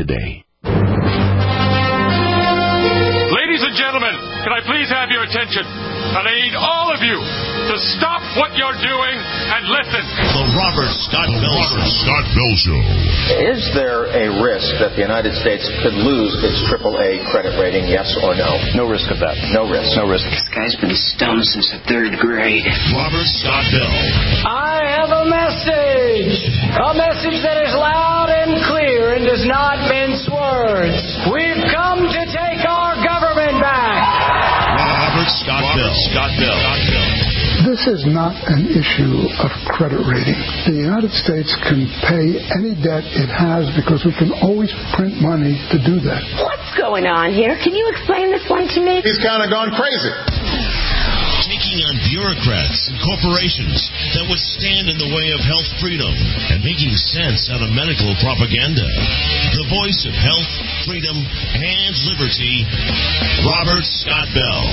today. Ladies and gentlemen, can I please have your attention? And I need all of you to stop what you're doing and listen. The Robert Scott Bell Show. Is there a risk that the United States could lose its AAA credit rating, yes or no? No risk of that. No risk. No risk. This guy's been stoned since the 3rd grade. Robert Scott Bell. I have a message. A message that is loud and clear and does not mince words. We've come to take our government back. Robert Scott Bell. This is not an issue of credit rating. The United States can pay any debt it has because we can always print money to do that. What's going on here? Can you explain this one to me? He's kind of gone crazy. Taking on bureaucrats and corporations that would stand in the way of health freedom and making sense out of medical propaganda. The voice of health, freedom, and liberty, Robert Scott Bell.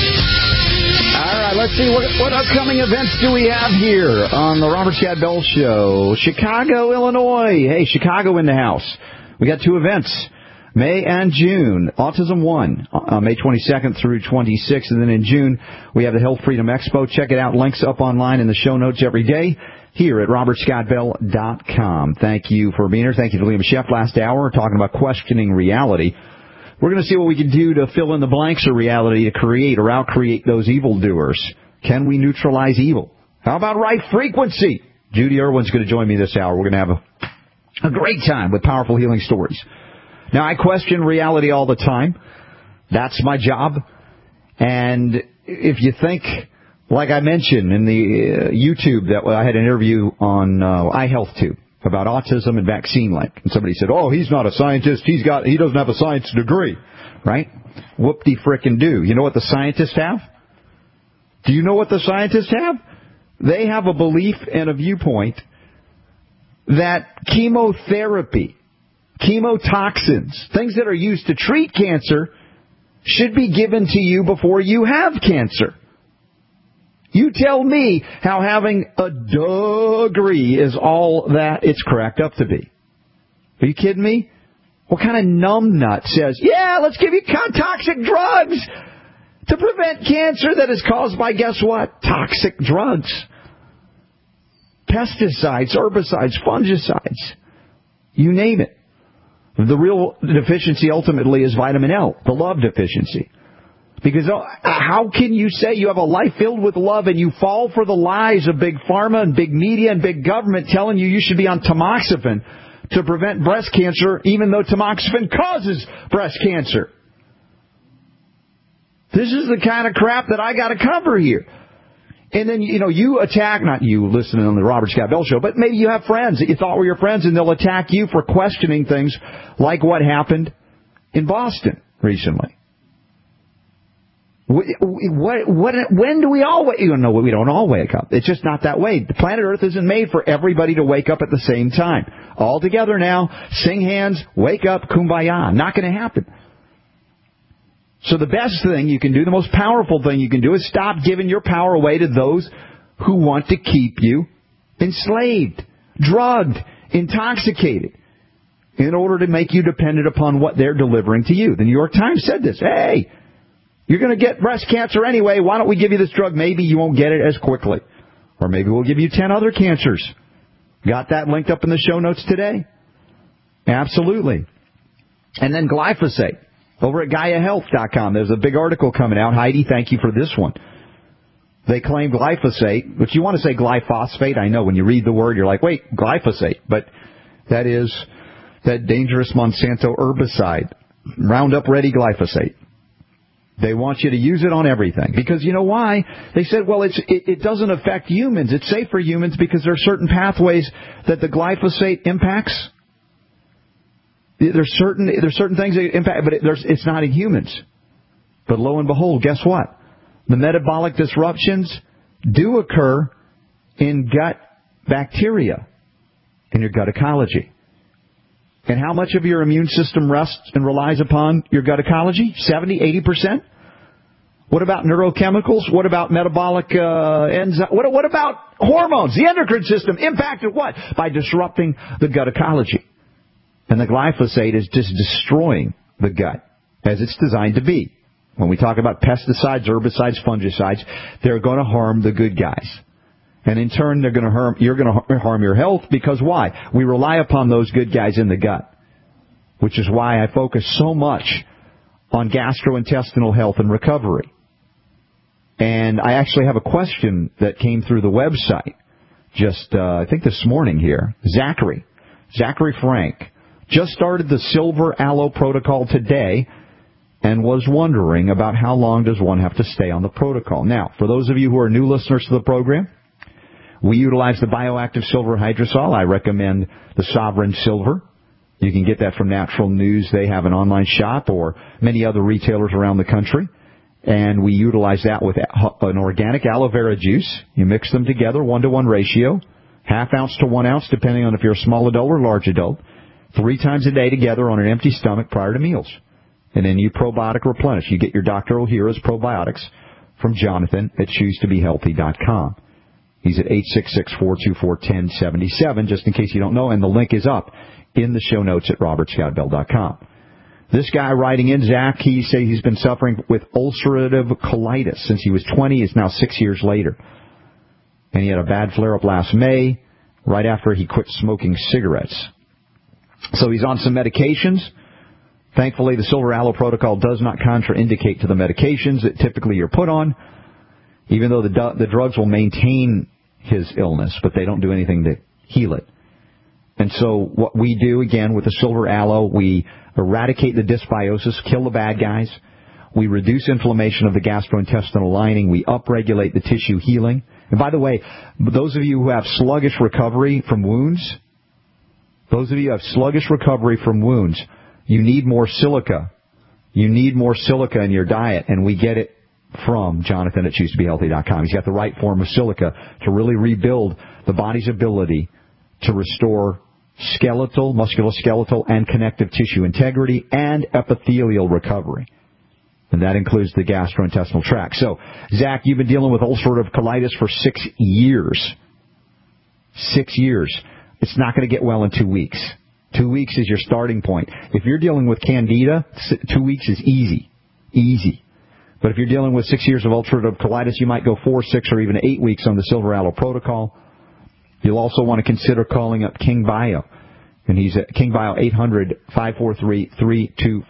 All right, let's see. What upcoming events do we have here on the Robert Scott Bell Show? Chicago, Illinois. Hey, Chicago in the house. We got 2 events. May and June, Autism 1, May 22nd through 26th. And then in June, we have the Health Freedom Expo. Check it out. Links up online in the show notes every day here at robertscottbell.com. Thank you for being here. Thank you to Liam Sheff last hour talking about questioning reality. We're going to see what we can do to fill in the blanks of reality to create or out-create those evildoers. Can we neutralize evil? How about right frequency? Judy Irwin's going to join me this hour. We're going to have a great time with powerful healing stories. Now, I question reality all the time. That's my job. And if you think, like I mentioned in the YouTube, that I had an interview on iHealthTube about autism and vaccine link. And somebody said, oh, he's not a scientist. He doesn't have a science degree. Right? Whoop-de-frickin-do. You know what the scientists have? Do you know what the scientists have? They have a belief and a viewpoint that chemotherapy, chemotoxins, things that are used to treat cancer, should be given to you before you have cancer. You tell me how having a degree is all that it's cracked up to be. Are you kidding me? What kind of numbnut says, yeah, let's give you toxic drugs to prevent cancer that is caused by, guess what? Toxic drugs. Pesticides, herbicides, fungicides. You name it. The real deficiency ultimately is vitamin L, the love deficiency. Because how can you say you have a life filled with love and you fall for the lies of big pharma and big media and big government telling you should be on tamoxifen to prevent breast cancer, even though tamoxifen causes breast cancer? This is the kind of crap that I got to cover here. And then, you attack, not you listening on the Robert Scott Bell Show, but maybe you have friends that you thought were your friends, and they'll attack you for questioning things like what happened in Boston recently. When do we all wake up? No, we don't all wake up. It's just not that way. The planet Earth isn't made for everybody to wake up at the same time. All together now, sing hands, wake up, kumbaya. Not going to happen. So the best thing you can do, the most powerful thing you can do, is stop giving your power away to those who want to keep you enslaved, drugged, intoxicated, in order to make you dependent upon what they're delivering to you. The New York Times said this. Hey, you're going to get breast cancer anyway. Why don't we give you this drug? Maybe you won't get it as quickly. Or maybe we'll give you 10 other cancers. Got that linked up in the show notes today? Absolutely. And then glyphosate. Over at GaiaHealth.com, there's a big article coming out. Heidi, thank you for this one. They claim glyphosate, but you want to say glyphosate. I know when you read the word, you're like, wait, glyphosate. But that is that dangerous Monsanto herbicide, Roundup Ready glyphosate. They want you to use it on everything. Because you know why? They said, well, it doesn't affect humans. It's safe for humans because there are certain pathways that the glyphosate impacts. There's certain things that impact, but it's not in humans. But lo and behold, guess what? The metabolic disruptions do occur in gut bacteria, in your gut ecology. And how much of your immune system rests and relies upon your gut ecology? 70, 80%? What about neurochemicals? What about metabolic enzymes? What about hormones? The endocrine system impacted what? By disrupting the gut ecology. And the glyphosate is just destroying the gut, as it's designed to be. When we talk about pesticides, herbicides, fungicides, they're going to harm the good guys. And in turn, you're going to harm your health, because why? We rely upon those good guys in the gut, which is why I focus so much on gastrointestinal health and recovery. And I actually have a question that came through the website just, I think this morning here. Zachary Frank just started the Silver Aloe Protocol today and was wondering about how long does one have to stay on the protocol. Now, for those of you who are new listeners to the program, we utilize the bioactive silver hydrosol. I recommend the Sovereign Silver. You can get that from Natural News. They have an online shop, or many other retailers around the country. And we utilize that with an organic aloe vera juice. You mix them together, 1-to-1 ratio, half ounce to 1 ounce, depending on if you're a small adult or large adult, 3 times a day together on an empty stomach prior to meals. And then you probiotic replenish. You get your Dr. Ohhira's probiotics from Jonathan at ChooseToBeHealthy.com. He's at 866-424-1077, just in case you don't know, and the link is up in the show notes at robertscottbell.com. This guy writing in, Zach, he said he's been suffering with ulcerative colitis since he was 20. It's now 6 years later. And he had a bad flare-up last May, right after he quit smoking cigarettes. So he's on some medications. Thankfully, the Silver Aloe Protocol does not contraindicate to the medications that typically you're put on, even though the drugs will maintain his illness, but they don't do anything to heal it. And so what we do, again, with the Silver Aloe, we eradicate the dysbiosis, kill the bad guys. We reduce inflammation of the gastrointestinal lining. We upregulate the tissue healing. And by the way, those of you who have sluggish recovery from wounds, you need more silica. You need more silica in your diet, and we get it from Jonathan at ChooseToBeHealthy.com. He's got the right form of silica to really rebuild the body's ability to restore skeletal, musculoskeletal, and connective tissue integrity and epithelial recovery. And that includes the gastrointestinal tract. So, Zach, you've been dealing with ulcerative colitis for 6 years. 6 years. It's not going to get well in 2 weeks. 2 weeks is your starting point. If you're dealing with candida, 2 weeks is easy. Easy. But if you're dealing with 6 years of ulcerative colitis, you might go 4, 6, or even 8 weeks on the Silver Aloe Protocol. You'll also want to consider calling up King Bio. And he's at King Bio, 800-543-3245,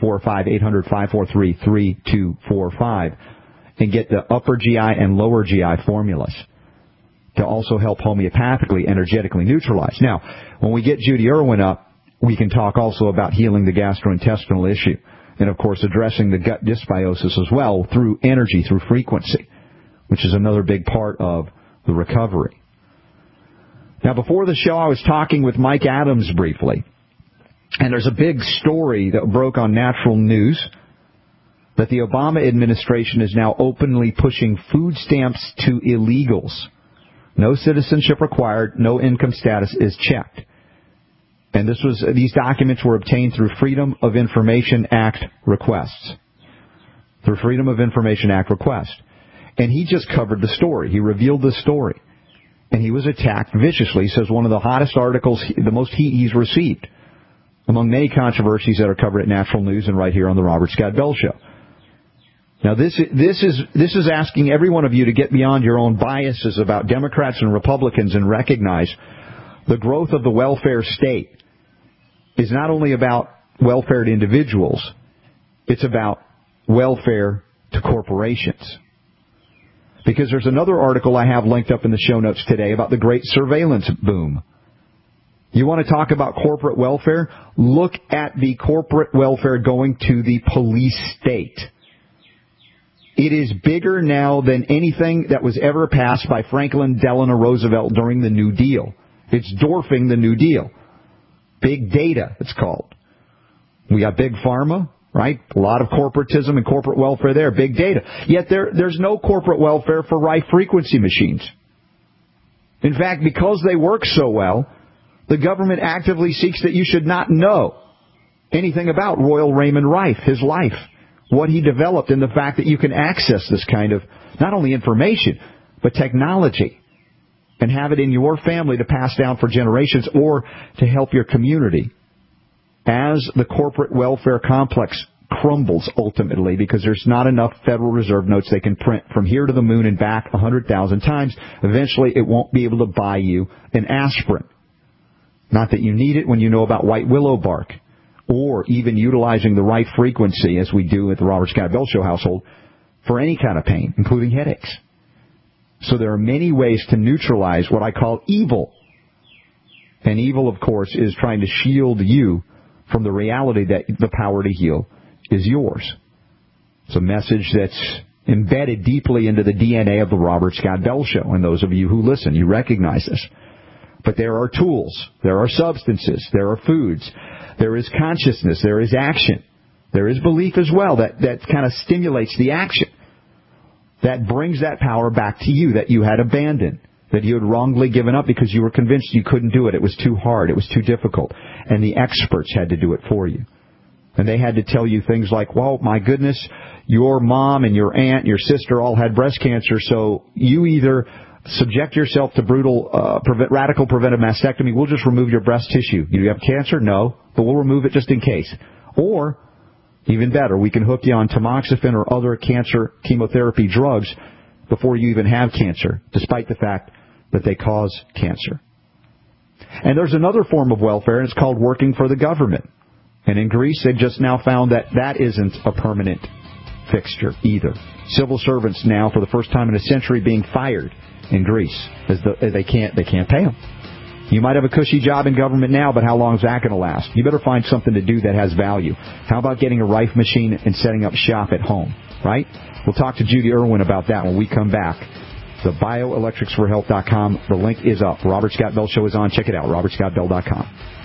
800-543-3245, and get the upper GI and lower GI formulas to also help homeopathically, energetically neutralize. Now, when we get Judy Irwin up, we can talk also about healing the gastrointestinal issue. And, of course, addressing the gut dysbiosis as well through energy, through frequency, which is another big part of the recovery. Now, before the show, I was talking with Mike Adams briefly, and there's a big story that broke on Natural News that the Obama administration is now openly pushing food stamps to illegals. No citizenship required, no income status is checked. And these documents were obtained through Freedom of Information Act requests. Through Freedom of Information Act request. And he just covered the story. He revealed the story. And he was attacked viciously. He says one of the hottest articles, the most heat he's received, among many controversies that are covered at Natural News and right here on the Robert Scott Bell Show. Now, this is asking every one of you to get beyond your own biases about Democrats and Republicans and recognize the growth of the welfare state is not only about welfare to individuals, it's about welfare to corporations. Because there's another article I have linked up in the show notes today about the great surveillance boom. You want to talk about corporate welfare? Look at the corporate welfare going to the police state. It is bigger now than anything that was ever passed by Franklin Delano Roosevelt during the New Deal. It's dwarfing the New Deal. Big data, it's called. We got big pharma, right? A lot of corporatism and corporate welfare there, big data. Yet there's no corporate welfare for Rife frequency machines. In fact, because they work so well, the government actively seeks that you should not know anything about Royal Raymond Rife, his life, what he developed, and the fact that you can access this kind of not only information, but technology, and have it in your family to pass down for generations or to help your community as the corporate welfare complex crumbles ultimately because there's not enough Federal Reserve notes they can print from here to the moon and back 100,000 times, eventually it won't be able to buy you an aspirin. Not that you need it when you know about white willow bark, or even utilizing the right frequency, as we do at the Robert Scott Bell Show household, for any kind of pain, including headaches. So there are many ways to neutralize what I call evil. And evil, of course, is trying to shield you from the reality that the power to heal is yours. It's a message that's embedded deeply into the DNA of the Robert Scott Bell Show. And those of you who listen, you recognize this. But there are tools, there are substances, there are foods, there is consciousness, there is action, there is belief as well that kind of stimulates the action, that brings that power back to you that you had abandoned, that you had wrongly given up because you were convinced you couldn't do it. It was too hard, it was too difficult, and the experts had to do it for you. And they had to tell you things like, well, my goodness, your mom and your aunt and your sister all had breast cancer, so you either subject yourself to brutal, radical preventive mastectomy. We'll just remove your breast tissue. You have cancer? No, but we'll remove it just in case. Or, even better, we can hook you on tamoxifen or other cancer chemotherapy drugs before you even have cancer, despite the fact that they cause cancer. And there's another form of welfare, and it's called working for the government. And in Greece, they've just now found that that isn't a permanent fixture either. Civil servants now, for the first time in a century, being fired in Greece as they can't pay them. You might have a cushy job in government now, but how long is that going to last? You better find something to do that has value. How about getting a Rife machine and setting up shop at home, right? We'll talk to Judy Irwin about that when we come back. The bioelectricsforhealth.com. The link is up. Robert Scott Bell Show is on. Check it out, robertscottbell.com.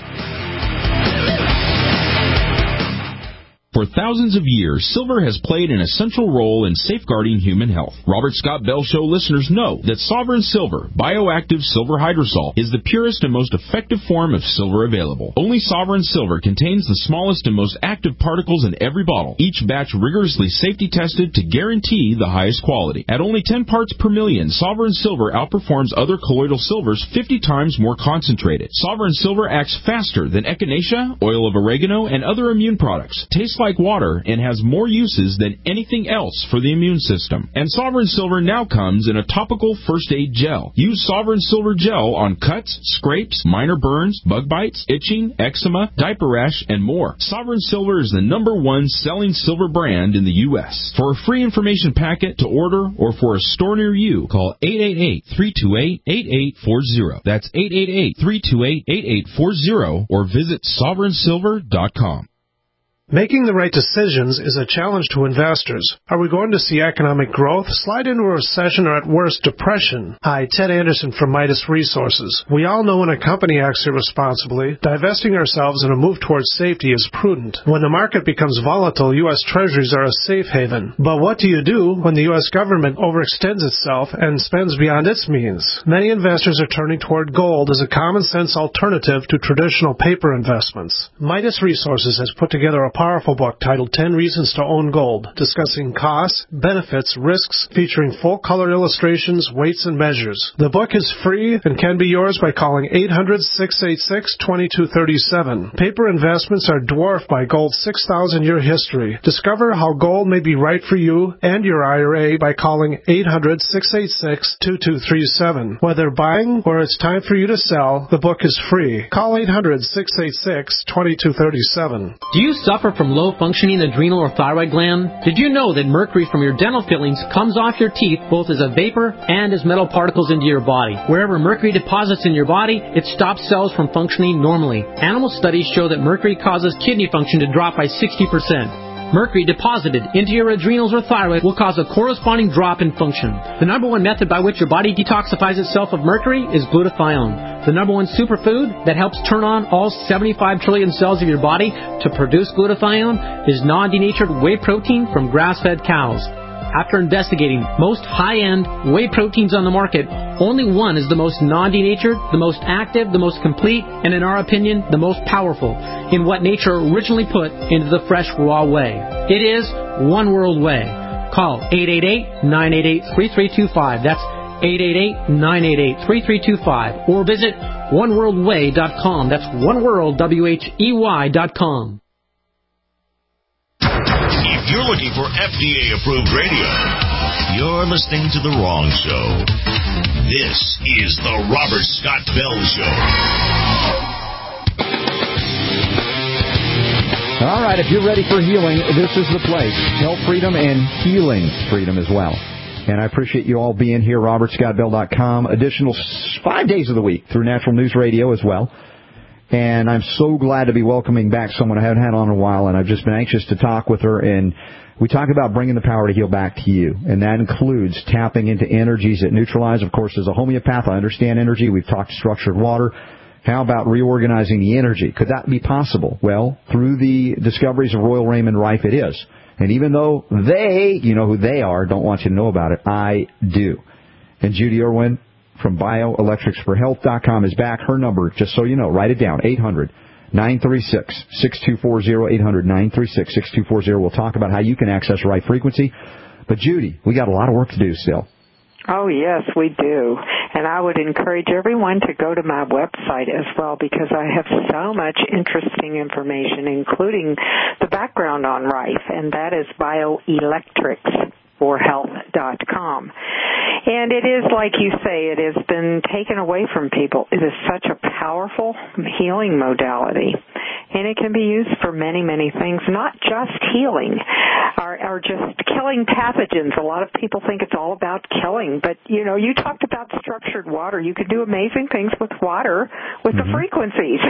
For thousands of years, silver has played an essential role in safeguarding human health. Robert Scott Bell Show listeners know that Sovereign Silver, bioactive silver hydrosol, is the purest and most effective form of silver available. Only Sovereign Silver contains the smallest and most active particles in every bottle, each batch rigorously safety tested to guarantee the highest quality. At only 10 parts per million, Sovereign Silver outperforms other colloidal silvers 50 times more concentrated. Sovereign Silver acts faster than echinacea, oil of oregano, and other immune products. Tastes like water and has more uses than anything else for the immune system. And Sovereign Silver now comes in a topical first aid gel. Use Sovereign Silver gel on cuts, scrapes, minor burns, bug bites, itching, eczema, diaper rash, and more. Sovereign Silver is the #1 selling silver brand in the U.S. For a free information packet to order or for a store near you, call 888-328-8840. That's 888-328-8840 or visit sovereignsilver.com. Making the right decisions is a challenge to investors. Are we going to see economic growth, slide into a recession, or at worst, depression? Hi, Ted Anderson from Midas Resources. We all know when a company acts irresponsibly, divesting ourselves in a move towards safety is prudent. When the market becomes volatile, U.S. Treasuries are a safe haven. But what do you do when the U.S. government overextends itself and spends beyond its means? Many investors are turning toward gold as a common-sense alternative to traditional paper investments. Midas Resources has put together a powerful book titled 10 Reasons to Own Gold, discussing costs, benefits, risks, featuring full-color illustrations, weights, and measures. The book is free and can be yours by calling 800-686-2237. Paper investments are dwarfed by gold's 6,000-year history. Discover how gold may be right for you and your IRA by calling 800-686-2237. Whether buying or it's time for you to sell, the book is free. Call 800-686-2237. Do you suffer from low-functioning adrenal or thyroid gland? Did you know that mercury from your dental fillings comes off your teeth both as a vapor and as metal particles into your body? Wherever mercury deposits in your body, it stops cells from functioning normally. Animal studies show that mercury causes kidney function to drop by 60%. Mercury deposited into your adrenals or thyroid will cause a corresponding drop in function. The #1 method by which your body detoxifies itself of mercury is glutathione. The #1 superfood that helps turn on all 75 trillion cells of your body to produce glutathione is non-denatured whey protein from grass-fed cows. After investigating most high-end whey proteins on the market, only one is the most non-denatured, the most active, the most complete, and in our opinion, the most powerful in what nature originally put into the fresh raw whey. It is One World Whey. Call 888-988-3325. That's 888-988-3325 or visit oneworldway.com. That's oneworldwhey.com. If you're looking for FDA-approved radio, you're listening to the wrong show. This is the Robert Scott Bell Show. All right, if you're ready for healing, this is the place. Health freedom and healing freedom as well. And I appreciate you all being here, robertscottbell.com. Additional 5 days of the week through Natural News Radio as well. And I'm so glad to be welcoming back someone I haven't had on in a while, and I've just been anxious to talk with her. And we talk about bringing the power to heal back to you, and that includes tapping into energies that neutralize. Of course, as a homeopath, I understand energy. We've talked structured water. How about reorganizing the energy? Could that be possible? Well, through the discoveries of Royal Raymond Rife, it is. And even though they, you know who they are, don't want you to know about it, I do. And Judy Irwin from bioelectricsforhealth.com is back. Her number, just so you know, write it down, 800-936-6240, 800-936-6240. We'll talk about how you can access right frequency. But, Judy, we got a lot of work to do still. Oh, yes, we do. And I would encourage everyone to go to my website as well, because I have so much interesting information, including the background on Rife, and that is bioelectricsforhealth.com. And it is, like you say, it has been taken away from people. It is such a powerful healing modality. And it can be used for many, many things, not just healing or just killing pathogens. A lot of people think it's all about killing. But, you know, you talked about structured water. You could do amazing things with water with the frequencies.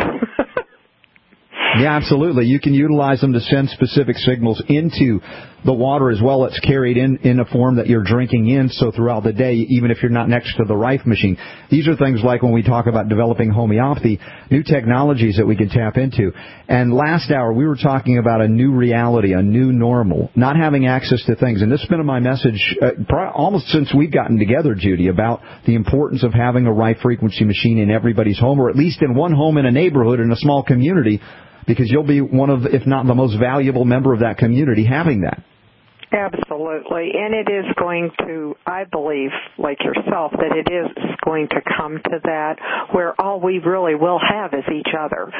Yeah, absolutely. You can utilize them to send specific signals into the water as well. It's carried in a form that you're drinking in, so throughout the day, even if you're not next to the Rife machine. These are things like when we talk about developing homeopathy, new technologies that we can tap into. And last hour, we were talking about a new reality, a new normal, not having access to things. And this has been my message almost since we've gotten together, Judy, about the importance of having a Rife frequency machine in everybody's home, or at least in one home in a neighborhood, in a small community, because you'll be one of, if not the most valuable member of that community having that. Absolutely. And it is going to, I believe, like yourself, that it is going to come to that where all we really will have is each other.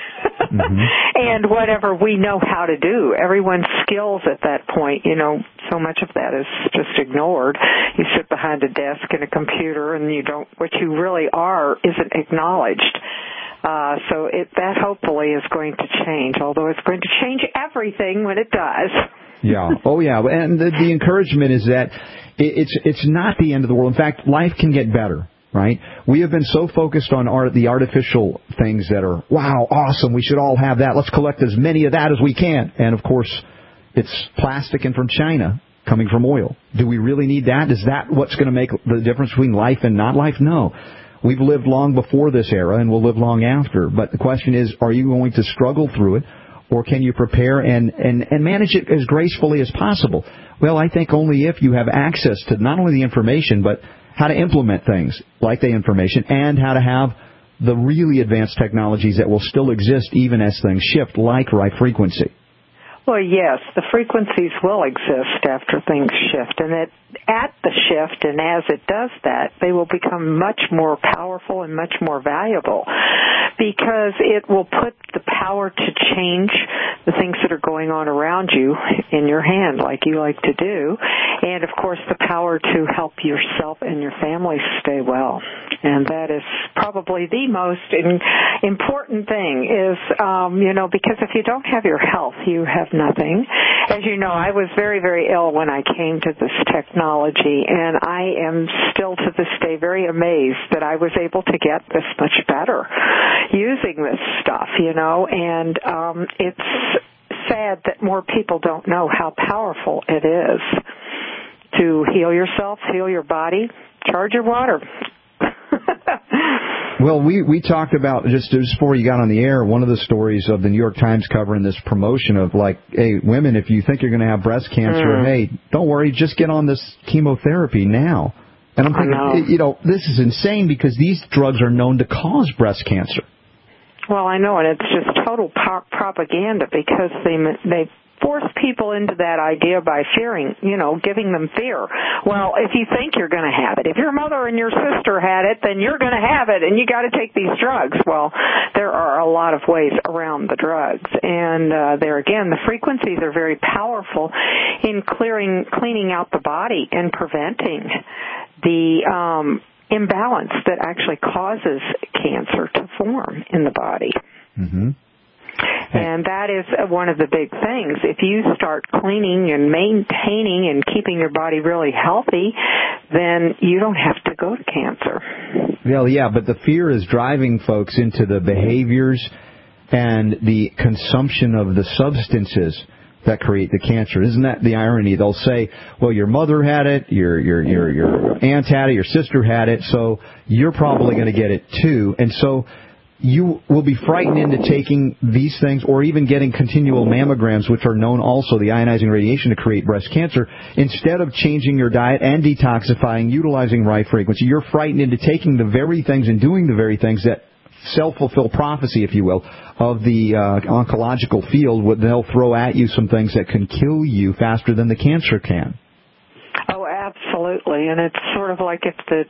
And whatever we know how to do. Everyone's skills at that point, you know, so much of that is just ignored. You sit behind a desk and a computer and you don't, what you really are isn't acknowledged. So that hopefully is going to change, although it's going to change everything when it does. Yeah. Oh, yeah. And the encouragement is that it's not the end of the world. In fact, life can get better, right? We have been so focused on the artificial things that are, wow, awesome, we should all have that. Let's collect as many of that as we can. And, of course, it's plastic and from China coming from oil. Do we really need that? Is that what's going to make the difference between life and not life? No. We've lived long before this era, and we'll live long after. But the question is, are you going to struggle through it, or can you prepare and manage it as gracefully as possible? Well, I think only if you have access to not only the information, but how to implement things like the information, and how to have the really advanced technologies that will still exist even as things shift, like Rife frequency. Well, yes, the frequencies will exist after things shift, and at the shift, and as it does that, they will become much more powerful and much more valuable, because it will put the power to change the things that are going on around you in your hand, like you like to do, and, of course, the power to help yourself and your family stay well. And that is probably the most important thing is, because if you don't have your health, you have nothing. As you know, I was very, very ill when I came to this technology, and I am still to this day very amazed that I was able to get this much better using this stuff, and it's sad that more people don't know how powerful it is to heal yourself, heal your body, charge your water. Well, we talked about, just before you got on the air, one of the stories of the New York Times covering this promotion of, like, hey, women, if you think you're going to have breast cancer, hey, don't worry, just get on this chemotherapy now. And I'm thinking, this is insane, because these drugs are known to cause breast cancer. Well, I know, and it's just total propaganda, because they force people into that idea by fearing, giving them fear. Well, if you think you're going to have it, if your mother and your sister had it, then you're going to have it, and you got to take these drugs. Well, there are a lot of ways around the drugs, and there again, the frequencies are very powerful in cleaning out the body and preventing the imbalance that actually causes cancer to form in the body. Mm-hmm. And that is one of the big things. If you start cleaning and maintaining and keeping your body really healthy, then you don't have to go to cancer. Well, yeah, but the fear is driving folks into the behaviors and the consumption of the substances that create the cancer. Isn't that the irony? They'll say, well, your mother had it, your aunt had it, your sister had it, so you're probably going to get it too. And so you will be frightened into taking these things, or even getting continual mammograms, which are known also, the ionizing radiation, to create breast cancer. Instead of changing your diet and detoxifying, utilizing right frequency, you're frightened into taking the very things and doing the very things that self-fulfill prophecy, if you will, of the oncological field. They'll throw at you some things that can kill you faster than the cancer can. Oh, absolutely. And it's sort of like if the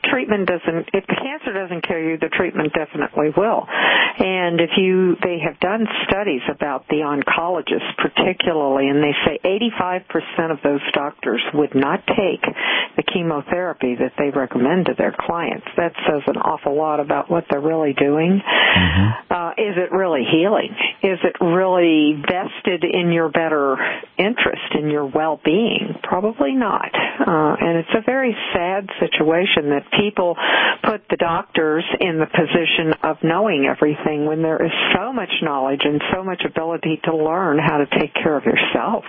cancer doesn't kill you, the treatment definitely will. And they have done studies about the oncologists particularly, and they say 85% of those doctors would not take the chemotherapy that they recommend to their clients. That says an awful lot about what they're really doing. Mm-hmm. Is it really healing? Is it really vested in your better interest, in your well-being? Probably not. And it's a very sad situation that people put the doctors in the position of knowing everything when there is so much knowledge and so much ability to learn how to take care of yourself.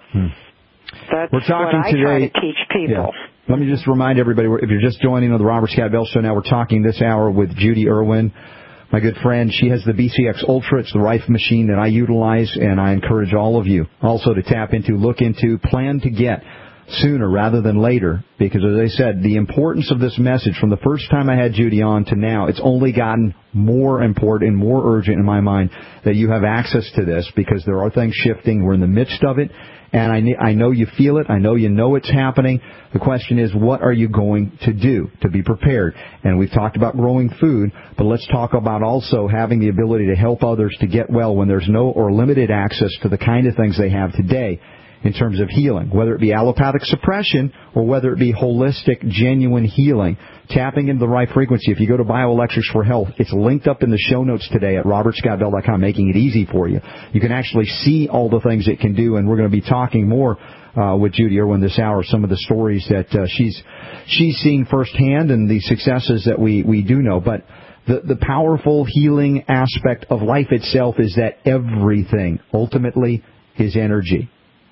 That's what I try to teach people. Yeah. Let me just remind everybody, if you're just joining on the Robert Scott Bell Show now, we're talking this hour with Judy Irwin, my good friend. She has the BCX Ultra. It's the Rife machine that I utilize, and I encourage all of you also to tap into, look into, plan to get sooner rather than later, because as I said, the importance of this message from the first time I had Judy on to now, it's only gotten more important and more urgent in my mind that you have access to this, because there are things shifting. We're in the midst of it, and I know you feel it. I know you know it's happening. The question is, what are you going to do to be prepared? And we've talked about growing food, but let's talk about also having the ability to help others to get well when there's no or limited access to the kind of things they have today in terms of healing, whether it be allopathic suppression or whether it be holistic, genuine healing, tapping into the right frequency. If you go to Bioelectrics for Health, it's linked up in the show notes today at robertscottbell.com, making it easy for you. You can actually see all the things it can do, and we're going to be talking more with Judy Irwin this hour, some of the stories that she's seeing firsthand and the successes that we do know. But the powerful healing aspect of life itself is that everything ultimately is energy.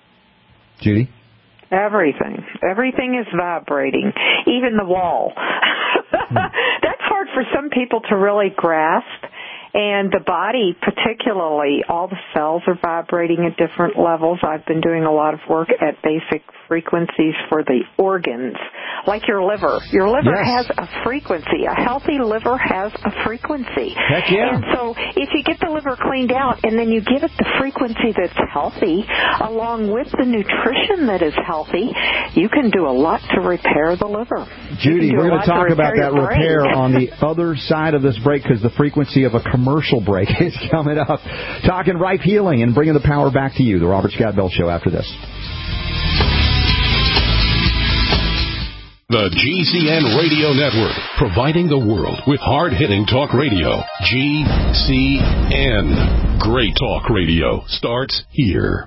Judy? Everything. Everything is vibrating. Even the wall. That's hard for some people to really grasp. And the body, particularly, all the cells are vibrating at different levels. I've been doing a lot of work at basic frequencies for the organs, like your liver. Your liver has a frequency. A healthy liver has a frequency. Heck yeah. And so if you get the liver cleaned out and then you give it the frequency that's healthy, along with the nutrition that is healthy, you can do a lot to repair the liver. Judy, we're going to talk about that repair on the other side of this break, because the frequency of a commercial break is coming up. Talking Rife Healing and bringing the power back to you. The Robert Scott Bell Show after this. The GCN Radio Network, providing the world with hard-hitting talk radio. GCN. Great talk radio starts here.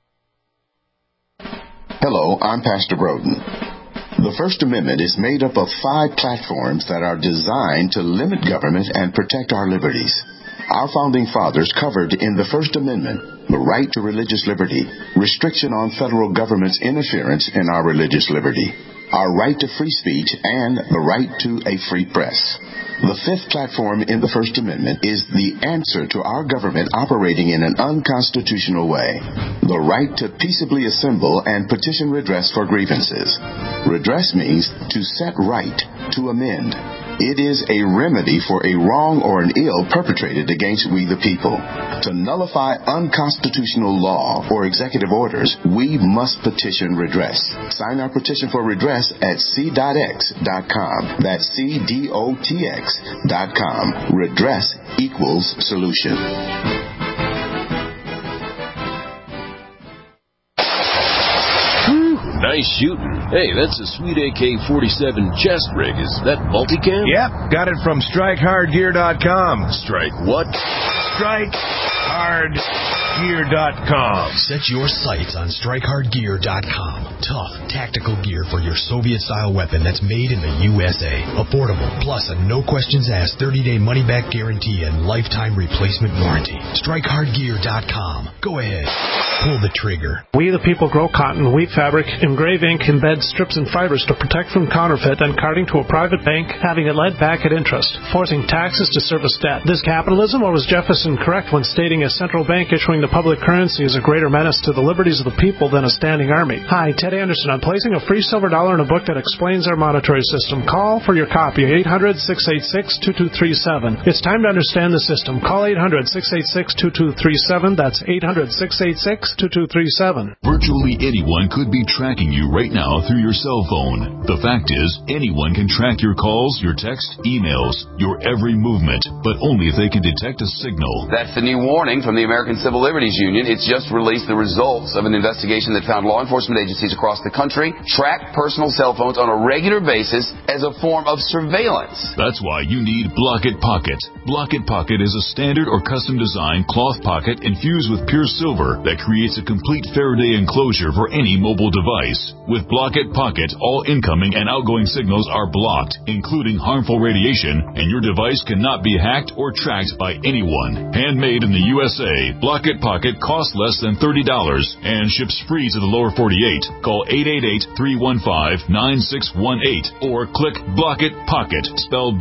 Hello, I'm Pastor Broden. The First Amendment is made up of 5 platforms that are designed to limit government and protect our liberties. Our founding fathers covered in the First Amendment the right to religious liberty, restriction on federal government's interference in our religious liberty, our right to free speech, and the right to a free press. The 5th platform in the First Amendment is the answer to our government operating in an unconstitutional way. The right to peaceably assemble and petition redress for grievances. Redress means to set right, to amend. It is a remedy for a wrong or an ill perpetrated against we the people. To nullify unconstitutional law or executive orders, we must petition redress. Sign our petition for redress at c.x.com. That's cdotx.com. Redress equals solution. Nice shooting. Hey, that's a sweet AK-47 chest rig. Is that multicam? Yep, got it from StrikeHardGear.com. Strike what? StrikeHardGear.com. Set your sights on StrikeHardGear.com. Tough, tactical gear for your Soviet-style weapon that's made in the USA. Affordable, plus a no-questions-asked 30-day money-back guarantee and lifetime replacement warranty. StrikeHardGear.com. Go ahead. Pull the trigger. We the people grow cotton, wheat fabric, engrave ink, embed strips and fibers to protect from counterfeit and carting to a private bank, having it led back at interest, forcing taxes to service debt. This capitalism, or was Jefferson correct when stating a central bank issuing the public currency is a greater menace to the liberties of the people than a standing army? Hi, Ted Anderson. I'm placing a free silver dollar in a book that explains our monetary system. Call for your copy, 800-686-2237. It's time to understand the system. Call 800-686-2237. That's 800-686-2237. Virtually anyone could be tracking you right now through your cell phone. The fact is, anyone can track your calls, your texts, emails, your every movement, but only if they can detect a signal. That's the new warning from the American Civil Liberties Union. It's just released the results of an investigation that found law enforcement agencies across the country track personal cell phones on a regular basis as a form of surveillance. That's why you need Block-It Pocket. Block-It Pocket is a standard or custom-designed cloth pocket infused with pure silver that creates a complete Faraday enclosure for any mobile device. With Block-It Pocket, all incoming and outgoing signals are blocked, including harmful radiation, and your device cannot be hacked or tracked by anyone. Handmade in the USA, Block-It Pocket costs less than $30 and ships free to the lower 48. Call 888-315-9618 or click Block-It Pocket, spelled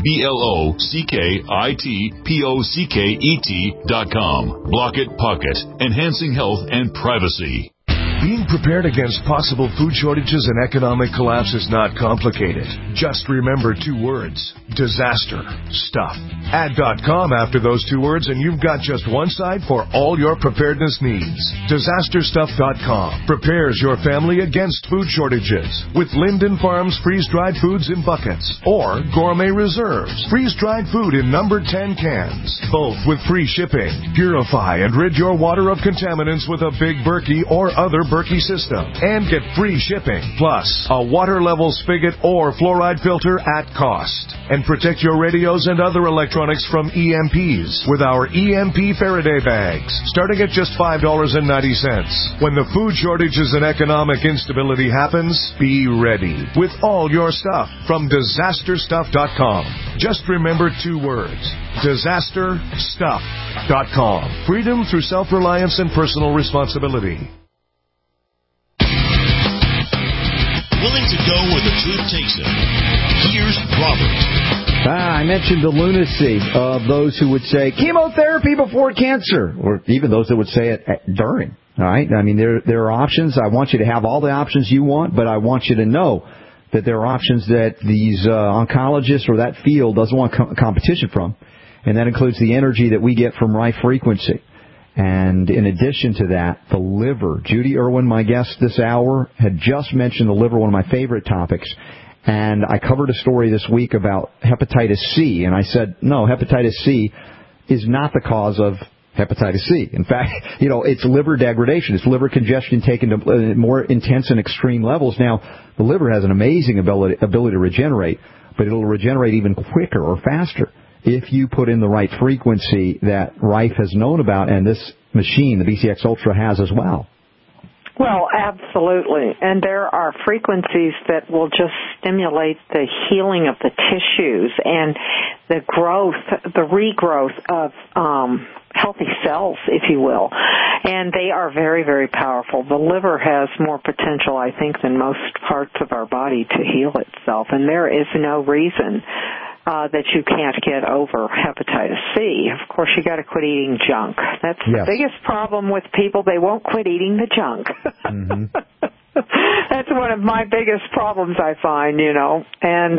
BLOCKITPOCKET.com. Block-It Pocket, enhancing health and privacy. Being prepared against possible food shortages and economic collapse is not complicated. Just remember two words: disaster stuff. Add .com after those two words and you've got just one site for all your preparedness needs. DisasterStuff.com prepares your family against food shortages with Linden Farms freeze-dried foods in buckets or Gourmet Reserves freeze-dried food in number 10 cans, both with free shipping. Purify and rid your water of contaminants with a Big Berkey or other Berkey system and get free shipping, plus a water level spigot or fluoride filter at cost. And protect your radios and other electronics from EMPs with our EMP Faraday bags, starting at just $5.90. When the food shortages and economic instability happens, be ready with all your stuff from DisasterStuff.com. Just remember two words: DisasterStuff.com. Freedom through self-reliance and personal responsibility. Willing to go where the truth takes him. Here's Robert. I mentioned the lunacy of those who would say chemotherapy before cancer, or even those that would say it during. All right? I mean, there are options. I want you to have all the options you want, but I want you to know that there are options that these oncologists or that field doesn't want competition from, and that includes the energy that we get from Rife Frequency. And in addition to that, the liver. Judy Irwin, my guest this hour, had just mentioned the liver, one of my favorite topics. And I covered a story this week about hepatitis C. And I said, no, hepatitis C is not the cause of hepatitis C. In fact, it's liver degradation. It's liver congestion taken to more intense and extreme levels. Now, the liver has an amazing ability to regenerate, but it'll regenerate even quicker or faster if you put in the right frequency that Rife has known about, and this machine, the BCX Ultra, has as well. Well, absolutely. And there are frequencies that will just stimulate the healing of the tissues and the growth, the regrowth of healthy cells, if you will. And they are very, very powerful. The liver has more potential, I think, than most parts of our body to heal itself. And there is no reason that you can't get over hepatitis C. Of course, you got to quit eating junk. That's the biggest problem with people. They won't quit eating the junk. Mm-hmm. That's one of my biggest problems, I find, and,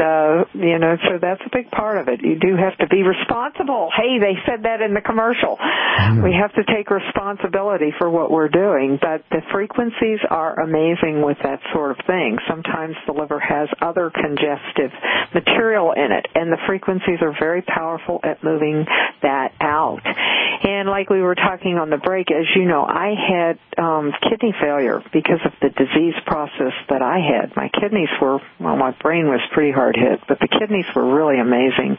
so that's a big part of it. You do have to be responsible. Hey, they said that in the commercial. We have to take responsibility for what we're doing, but the frequencies are amazing with that sort of thing. Sometimes the liver has other congestive material in it, and the frequencies are very powerful at moving that out. And like we were talking on the break, as you know, I had kidney failure because of the disease process that I had. My kidneys were, my brain was pretty hard hit, but the kidneys were really amazing.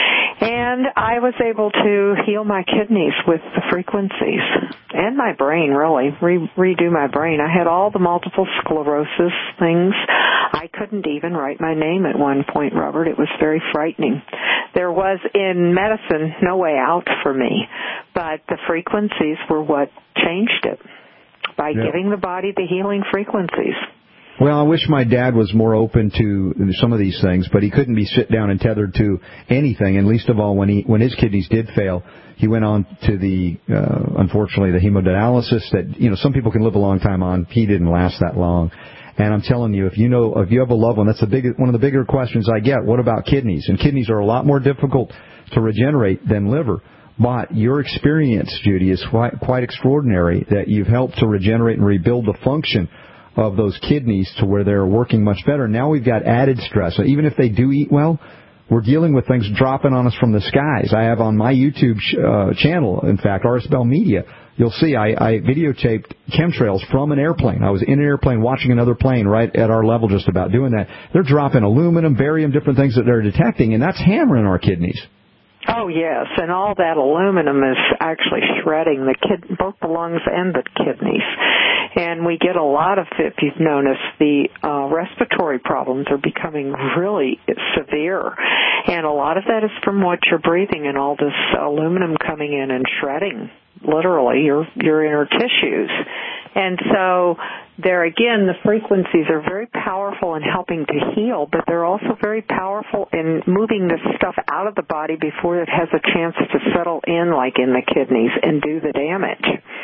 And I was able to heal my kidneys with the frequencies and my brain, really, redo my brain. I had all the multiple sclerosis things. I couldn't even write my name at one point, Robert. It was very frightening. There was, in medicine, no way out for me, but the frequencies were what changed it by giving the body the healing frequencies. Well, I wish my dad was more open to some of these things, but he couldn't be sit down and tethered to anything. And least of all, when his kidneys did fail, he went on to unfortunately, the hemodialysis that, some people can live a long time on. He didn't last that long. And I'm telling you, if you have a loved one, that's one of the bigger questions I get. What about kidneys? And kidneys are a lot more difficult to regenerate than liver. But your experience, Judy, is quite extraordinary that you've helped to regenerate and rebuild the function of those kidneys to where they're working much better. Now we've got added stress. So even if they do eat well, we're dealing with things dropping on us from the skies. I have on my YouTube channel, in fact, RS Bell Media, you'll see I videotaped chemtrails from an airplane. I was in an airplane watching another plane right at our level just about doing that. They're dropping aluminum, barium, different things that they're detecting, and that's hammering our kidneys. Oh, yes, and all that aluminum is actually shredding both the lungs and the kidneys. And we get a lot of, if you've noticed, the respiratory problems are becoming really severe. And a lot of that is from what you're breathing and all this aluminum coming in and shredding, literally, your inner tissues. And so there again, the frequencies are very powerful in helping to heal, but they're also very powerful in moving this stuff out of the body before it has a chance to settle in, like in the kidneys, and do the damage.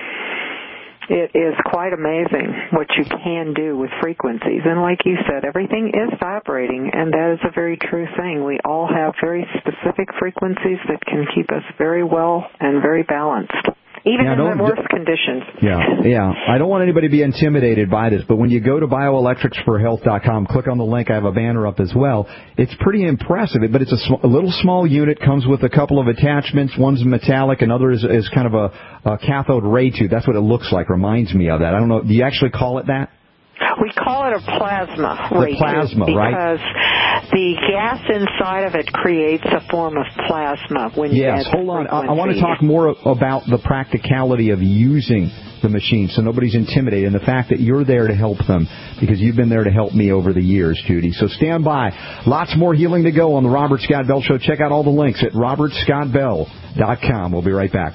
It is quite amazing what you can do with frequencies. And like you said, everything is vibrating, and that is a very true thing. We all have very specific frequencies that can keep us very well and very balanced. Even in the worst conditions. Yeah. I don't want anybody to be intimidated by this, but when you go to bioelectricsforhealth.com, click on the link. I have a banner up as well. It's pretty impressive, but it's a little small unit, comes with a couple of attachments. One's metallic, another is kind of a cathode ray tube. That's what it looks like, reminds me of that. I don't know, do you actually call it that? We call it a plasma ray tube. Plasma, right? Because the gas inside of it creates a form of plasma. Yes, hold on. I want to talk more about the practicality of using the machine so nobody's intimidated, and the fact that you're there to help them because you've been there to help me over the years, Judy. So stand by. Lots more healing to go on the Robert Scott Bell Show. Check out all the links at robertscottbell.com. We'll be right back.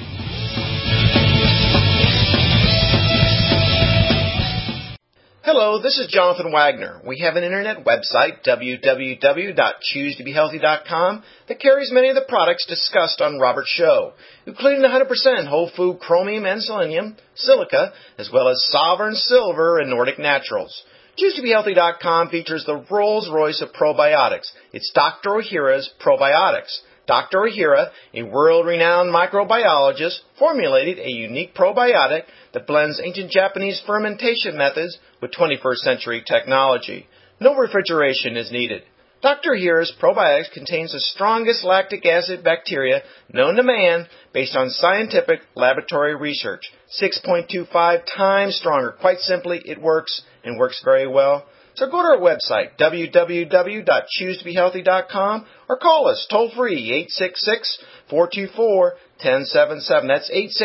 Hello, this is Jonathan Wagner. We have an internet website, www.choosetobehealthy.com, that carries many of the products discussed on Robert's show, including 100% whole food chromium and selenium, silica, as well as Sovereign Silver and Nordic Naturals. ChooseToBeHealthy.com features the Rolls-Royce of probiotics. It's Dr. Ohhira's Probiotics. Dr. Ohhira, a world-renowned microbiologist, formulated a unique probiotic that blends ancient Japanese fermentation methods with 21st century technology. No refrigeration is needed. Dr. Ohhira's probiotics contains the strongest lactic acid bacteria known to man based on scientific laboratory research. 6.25 times stronger. Quite simply, it works and works very well. So go to our website, www.choosetobehealthy.com, or call us toll-free, 866-424-1077. That's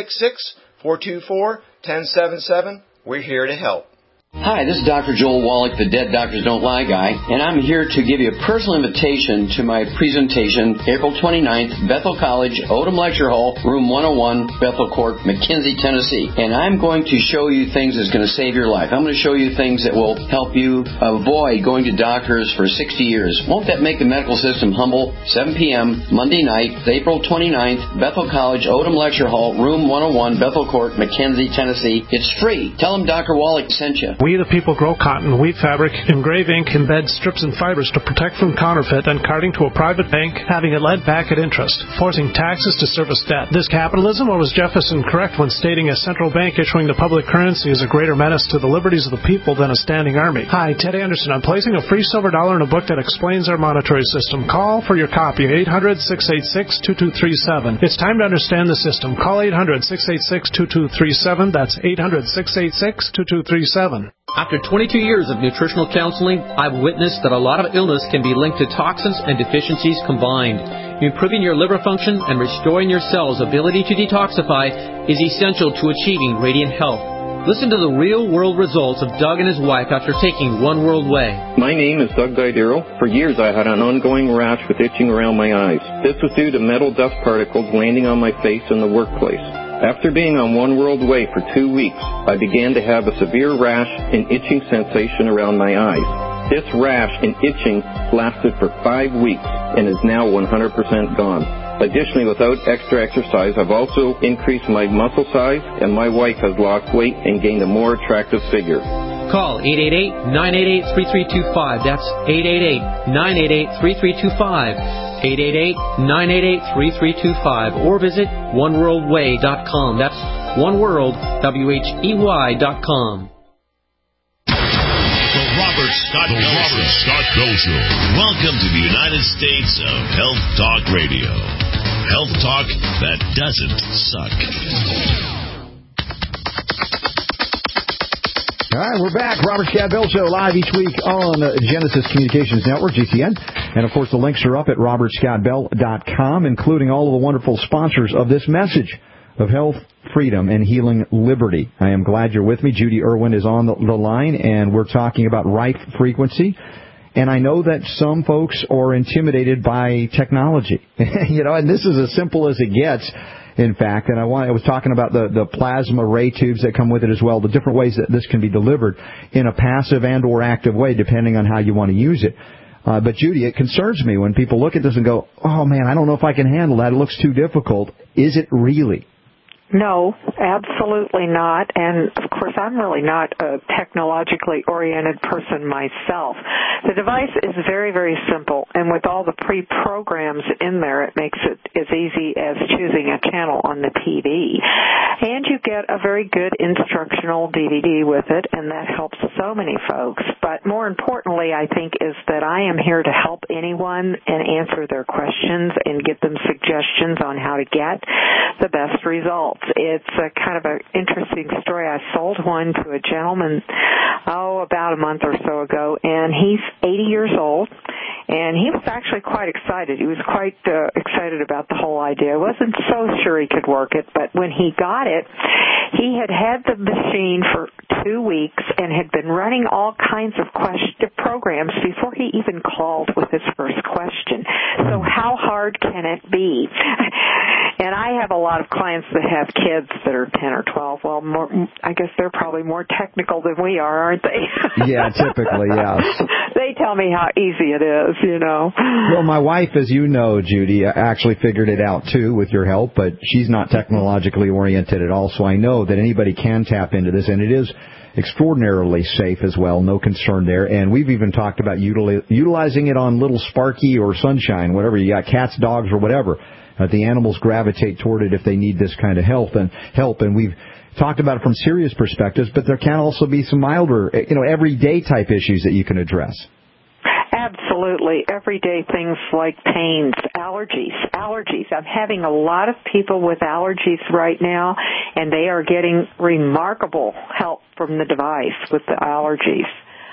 866-424-1077. We're here to help. Hi, this is Dr. Joel Wallach, the Dead Doctors Don't Lie guy, and I'm here to give you a personal invitation to my presentation, April 29th, Bethel College, Odom Lecture Hall, Room 101, Bethel Court, McKenzie, Tennessee. And I'm going to show you things that's going to save your life. I'm going to show you things that will help you avoid going to doctors for 60 years. Won't that make the medical system humble? 7 p.m., Monday night, April 29th, Bethel College, Odom Lecture Hall, Room 101, Bethel Court, McKenzie, Tennessee. It's free. Tell them Dr. Wallach sent you. We the people grow cotton, weave fabric, engrave ink, embed strips and fibers to protect from counterfeit and carting to a private bank, having it lent back at interest, forcing taxes to service debt. This capitalism, or was Jefferson correct when stating a central bank issuing the public currency is a greater menace to the liberties of the people than a standing army? Hi, Ted Anderson. I'm placing a free silver dollar in a book that explains our monetary system. Call for your copy, 800-686-2237. It's time to understand the system. Call 800-686-2237. That's 800-686-2237. After 22 years of nutritional counseling, I've witnessed that a lot of illness can be linked to toxins and deficiencies combined. Improving your liver function and restoring your cells' ability to detoxify is essential to achieving radiant health. Listen to the real-world results of Doug and his wife after taking One World Way. My name is Doug Didero. For years I had an ongoing rash with itching around my eyes. This was due to metal dust particles landing on my face in the workplace. After being on One World Way for 2 weeks, I began to have a severe rash and itching sensation around my eyes. This rash and itching lasted for 5 weeks and is now 100% gone. Additionally, without extra exercise, I've also increased my muscle size, and my wife has lost weight and gained a more attractive figure. Call 888-988-3325. That's 888-988-3325. 888-988-3325. Or visit oneworldway.com. That's oneworldwhey.com. The Robert Scott Bell Show. Welcome to the United States of Health Talk Radio. Health talk that doesn't suck. All right, we're back. Robert Scott Bell Show live each week on Genesis Communications Network, GCN. And, of course, the links are up at robertscottbell.com, including all of the wonderful sponsors of this message of health, freedom, and healing liberty. I am glad you're with me. Judy Irwin is on the line, and we're talking about right frequency. And I know that some folks are intimidated by technology, and this is as simple as it gets, in fact. And I was talking about the plasma ray tubes that come with it as well, the different ways that this can be delivered in a passive and or active way, depending on how you want to use it. But Judy, it concerns me when people look at this and go, oh man, I don't know if I can handle that. It looks too difficult. Is it really? No, absolutely not. And, of course, I'm really not a technologically oriented person myself. The device is very, very simple, and with all the pre-programs in there, it makes it as easy as choosing a channel on the TV. And you get a very good instructional DVD with it, and that helps so many folks. But more importantly, I think, is that I am here to help anyone and answer their questions and give them suggestions on how to get the best results. It's a kind of an interesting story. I sold one to a gentleman, about a month or so ago, and he's 80 years old, and he was actually quite excited. He was quite excited about the whole idea. I wasn't so sure he could work it, but when he got it, he had the machine for 2 weeks and had been running all kinds of programs before he even called with his first question. So how hard can it be? And I have a lot of clients that have kids that are 10 or 12. Well, I guess they're probably more technical than we are, aren't they? Yeah, typically, yeah. They tell me how easy it is, Well, my wife, as you know, Judy, actually figured it out, too, with your help, but she's not technologically oriented at all, so I know that anybody can tap into this, and it is extraordinarily safe as well, no concern there. And we've even talked about utilizing it on little Sparky or Sunshine, whatever you got, cats, dogs, or whatever. The animals gravitate toward it if they need this kind of help. And we've talked about it from serious perspectives, but there can also be some milder, everyday type issues that you can address. Absolutely. Everyday things like pains, allergies. I'm having a lot of people with allergies right now, and they are getting remarkable help from the device with the allergies.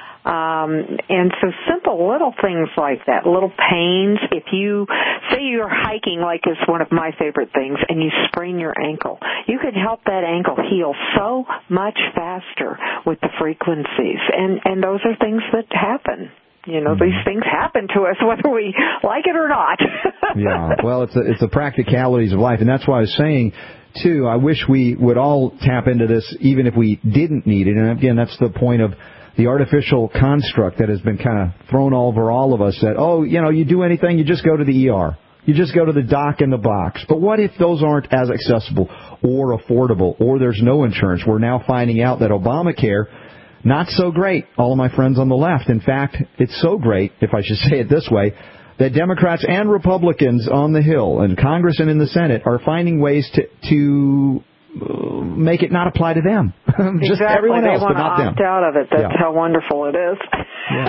And so simple little things like that, little pains. If you say you're hiking, like is one of my favorite things, and you sprain your ankle, you can help that ankle heal so much faster with the frequencies. And those are things that happen. These things happen to us whether we like it or not. Yeah, well, it's the practicalities of life, and that's why I was saying, too, I wish we would all tap into this even if we didn't need it. And again, that's the point of the artificial construct that has been kind of thrown over all of us that, you do anything, you just go to the ER. You just go to the doc in the box. But what if those aren't as accessible or affordable or there's no insurance? We're now finding out that Obamacare Not so great, all of my friends on the left. In fact, it's so great, if I should say it this way, that Democrats and Republicans on the Hill, in Congress and in the Senate, are finding ways to make it not apply to them. Just everyone else, but not them. They want to opt out of it. That's how wonderful it is. Yeah.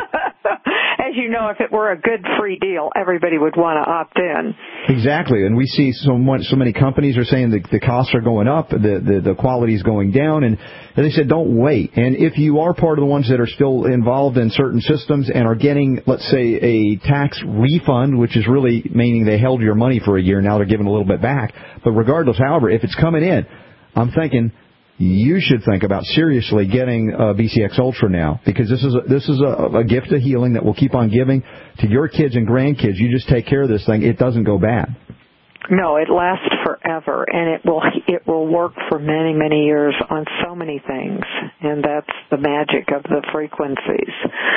As you know, if it were a good free deal, everybody would want to opt in. Exactly, and we see so many companies are saying the costs are going up, the quality is going down, and they said don't wait. And if you are part of the ones that are still involved in certain systems and are getting, let's say, a tax refund, which is really meaning they held your money for a year, now they're giving a little bit back. But regardless, however, if it's coming in, I'm thinking you should think about seriously getting BCX Ultra now, because this is a gift of healing that will keep on giving to your kids and grandkids. You just take care of this thing; it doesn't go bad. No, it lasts forever, and it will work for many, many years on so many things, and that's the magic of the frequencies.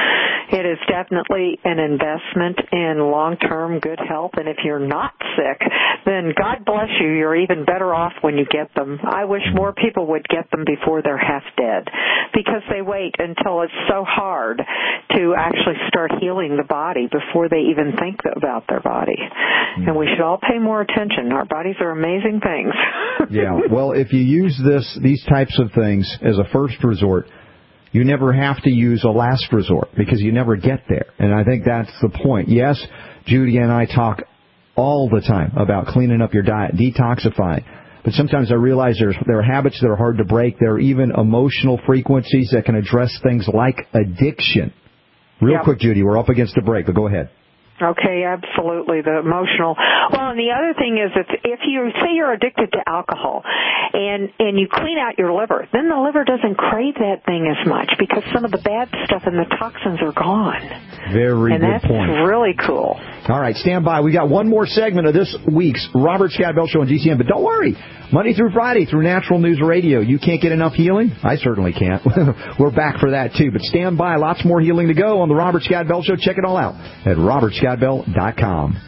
It is definitely an investment in long-term good health, and if you're not sick, then God bless you, you're even better off when you get them. I wish more people would get them before they're half dead, because they wait until it's so hard to actually start healing the body before they even think about their body. And we should all pay more attention. Our bodies are amazing things. Yeah, well, if you use these types of things as a first resort, you never have to use a last resort, because you never get there. And I think that's the point. Yes, Judy and I talk all the time about cleaning up your diet, detoxifying. But sometimes I realize there are habits that are hard to break. There are even emotional frequencies that can address things like addiction. Real quick, Judy, we're up against a break, but go ahead. Okay, absolutely, the emotional. Well, and the other thing is if you say you're addicted to alcohol and you clean out your liver, then the liver doesn't crave that thing as much because some of the bad stuff and the toxins are gone. Very good point. And that's really cool. All right, stand by. We got one more segment of this week's Robert Scott Bell Show on GCN, but don't worry. Monday through Friday through Natural News Radio. You can't get enough healing? I certainly can't. We're back for that, too. But stand by. Lots more healing to go on the Robert Scott Bell Show. Check it all out at robertscottbell.com.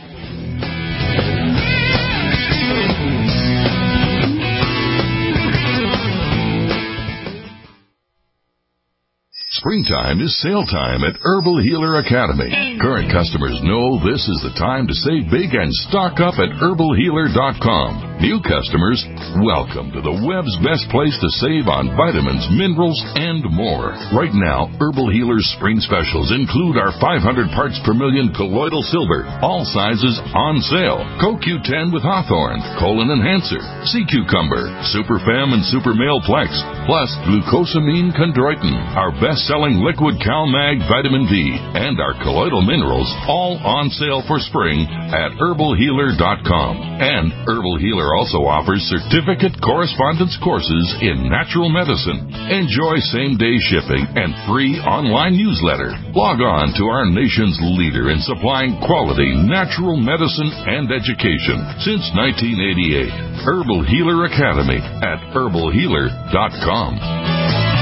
Springtime is sale time at Herbal Healer Academy. Current customers know this is the time to save big and stock up at herbalhealer.com. New customers, welcome to the web's best place to save on vitamins, minerals, and more. Right now, Herbal Healer's spring specials include our 500 parts per million colloidal silver, all sizes on sale, CoQ10 with Hawthorne, Colon Enhancer, Sea Cucumber, Super Fem and Super Male Plex, plus glucosamine chondroitin, our best-selling liquid CalMag vitamin D, and our colloidal minerals, all on sale for spring at herbalhealer.com. And Herbal Healer also offers certificate correspondence courses in natural medicine. Enjoy same-day shipping and free online newsletter. Log on to our nation's leader in supplying quality natural medicine and education since 1988. Herbal Healer Academy at herbalhealer.com.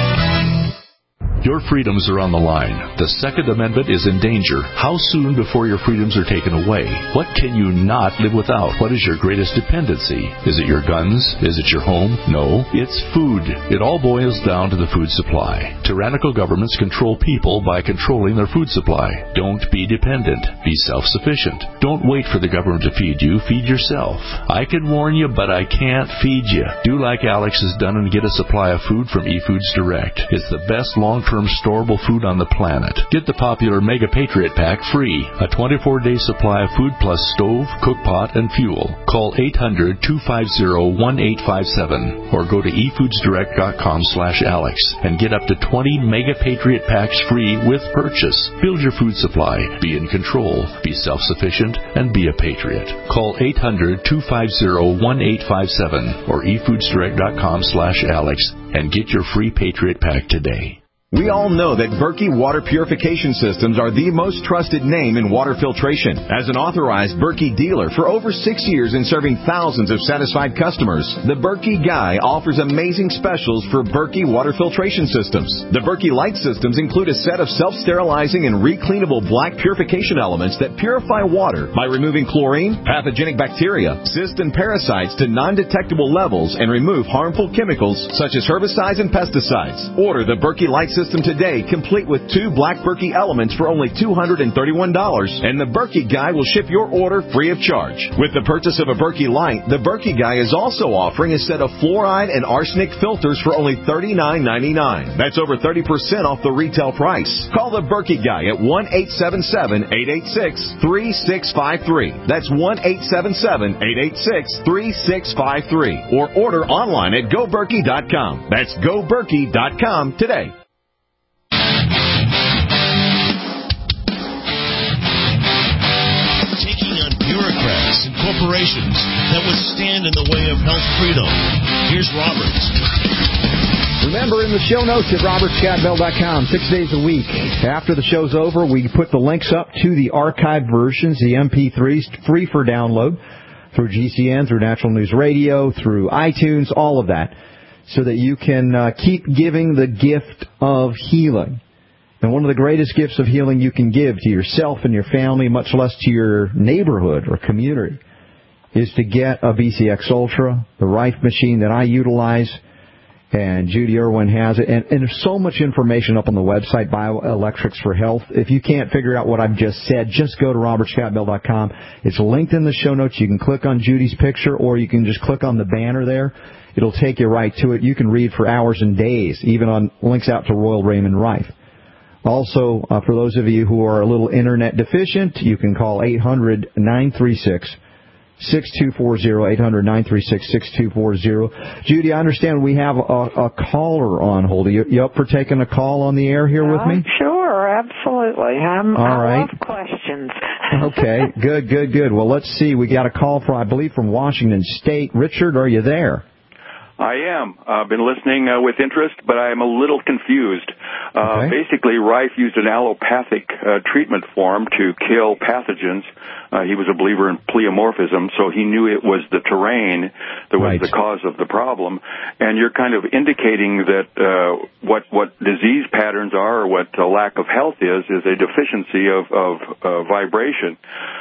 Your freedoms are on the line. The Second Amendment is in danger. How soon before your freedoms are taken away? What can you not live without? What is your greatest dependency? Is it your guns? Is it your home? No, it's food. It all boils down to the food supply. Tyrannical governments control people by controlling their food supply. Don't be dependent. Be self-sufficient. Don't wait for the government to feed you. Feed yourself. I can warn you, but I can't feed you. Do like Alex has done and get a supply of food from eFoods Direct. It's the best long-term storable food on the planet. Get the popular Mega Patriot Pack free. A 24-day supply of food plus stove, cookpot, and fuel. Call 800-250-1857 or go to efoodsdirect.com/Alex and get up to 20 Mega Patriot Packs free with purchase. Build your food supply. Be in control. Be self-sufficient and be a patriot. Call 800-250-1857 or efoodsdirect.com/Alex and get your free Patriot Pack today. We all know that Berkey Water Purification Systems are the most trusted name in water filtration. As an authorized Berkey dealer for over 6 years and serving thousands of satisfied customers, the Berkey Guy offers amazing specials for Berkey Water Filtration Systems. The Berkey Light Systems include a set of self-sterilizing and recleanable black purification elements that purify water by removing chlorine, pathogenic bacteria, cysts, and parasites to non-detectable levels and remove harmful chemicals such as herbicides and pesticides. Order the Berkey Light System today, complete with 2 black Berkey elements for only $231, and the Berkey Guy will ship your order free of charge. With the purchase of a Berkey Light, the Berkey Guy is also offering a set of fluoride and arsenic filters for only $39.99. That's over 30% off the retail price. Call the Berkey Guy at 1-877-886-3653. That's 1-877-886-3653. Or order online at GoBerkey.com. That's GoBerkey.com today. Bureaucrats and corporations that would stand in the way of health freedom. Here's Robert. Remember, in the show notes at robertscottbell.com, 6 days a week. After the show's over, we put the links up to the archived versions, the MP3s, free for download through GCN, through Natural News Radio, through iTunes, all of that, so that you can keep giving the gift of healing. And one of the greatest gifts of healing you can give to yourself and your family, much less to your neighborhood or community, is to get a BCX Ultra, the Rife machine that I utilize, and Judy Irwin has it. And there's so much information up on the website, Bioelectrics for Health. If you can't figure out what I've just said, just go to robertscottbell.com. It's linked in the show notes. You can click on Judy's picture, or you can just click on the banner there. It'll take you right to it. You can read for hours and days, even on links out to Royal Raymond Rife. Also, for those of you who are a little internet deficient, you can call 800-936-6240, 800-936-6240. Judy, I understand we have a caller on hold. You up for taking a call on the air here with me? Sure, absolutely. I love questions. Okay, good. Well, let's see. We got a call from, I believe, from Washington State. Richard, are you there? I am. I've been listening with interest, but I am a little confused. Okay. Basically, Rife used an allopathic treatment form to kill pathogens. He was a believer in pleomorphism, so he knew it was the terrain that was the cause of the problem. And you're kind of indicating that what disease patterns are, or what lack of health is a deficiency of vibration.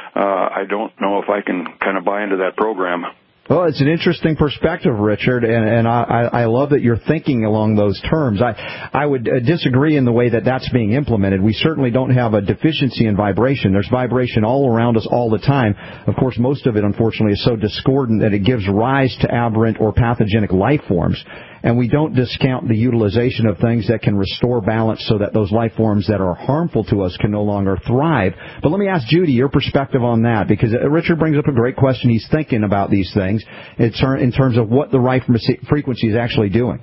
I don't know if I can kind of buy into that program. Well, it's an interesting perspective, Richard, and I love that you're thinking along those terms. I would disagree in the way that that's being implemented. We certainly don't have a deficiency in vibration. There's vibration all around us all the time. Of course, most of it, unfortunately, is so discordant that it gives rise to aberrant or pathogenic life forms. And we don't discount the utilization of things that can restore balance so that those life forms that are harmful to us can no longer thrive. But let me ask Judy your perspective on that, because Richard brings up a great question. He's thinking about these things in terms of what the Rife frequency is actually doing.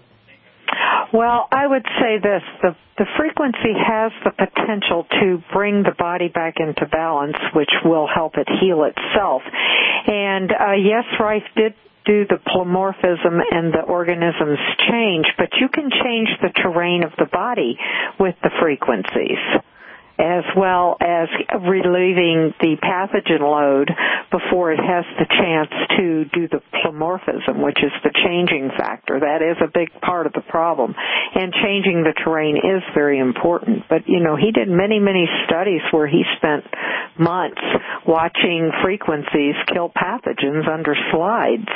Well, I would say this. The frequency has the potential to bring the body back into balance, which will help it heal itself. And yes, Rife did do the pleomorphism and the organisms change, but you can change the terrain of the body with the frequencies, as well as relieving the pathogen load before it has the chance to do the pleomorphism, which is the changing factor. That is a big part of the problem. And changing the terrain is very important. But, you know, he did many, many studies where he spent months watching frequencies kill pathogens under slides.